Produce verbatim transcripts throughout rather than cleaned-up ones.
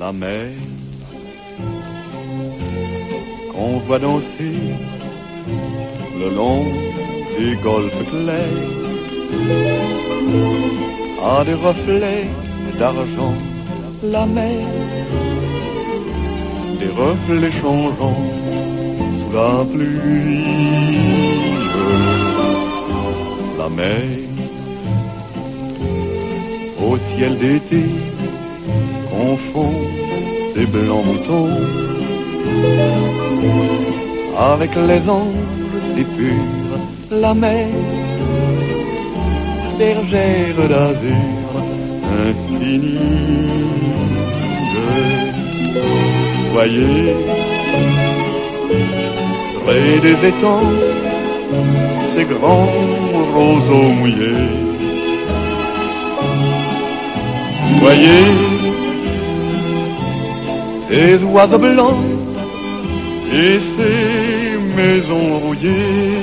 la mer qu'on voit danser le long des golfes clairs a des reflets d'argent, la mer, des reflets changeants sous la pluie. La mer au ciel d'été confond ses blancs moutons avec les anges si purs. La mer, bergère d'azur infinie. Voyez, près des étangs, ces grands roseaux mouillés. Voyez, ces oiseaux blancs et ces maisons rouillées.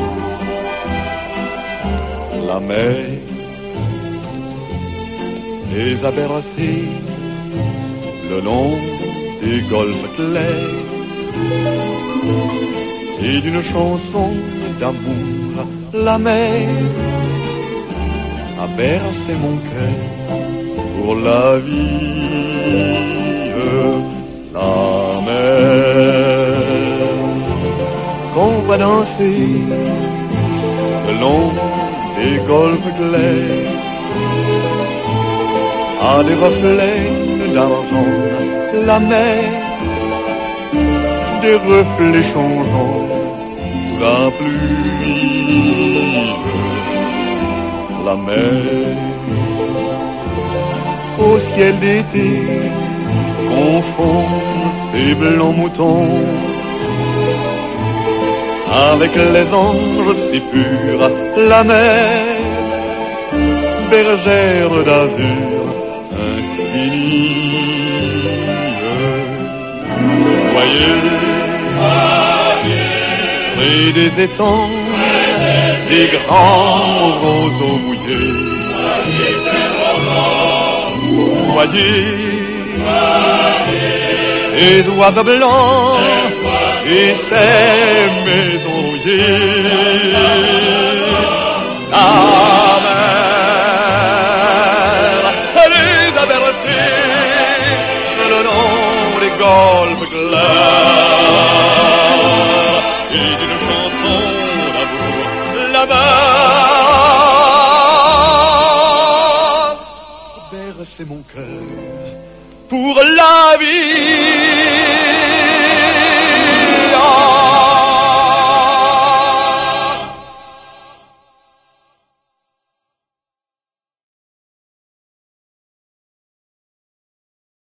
La mer les a bercés le long des golfes clairs et d'une chanson d'amour. La mer a bercé mon cœur pour la vie. La mer qu'on voit danser le long des golfes clairs a des reflets d'argent. La mer, des reflets changeants sous la pluie. La mer au ciel d'été confond ses blancs moutons avec les anges si purs. La mer, bergère d'azur infinie. Voyez, près des étangs, ces grands roseaux mouillés. Voyez, ces oiseaux blancs et ces maisons rouillées. La mer, elle les a bercés le long des golfes clairs et d'une chanson d'amour. La mer berce mon cœur pour la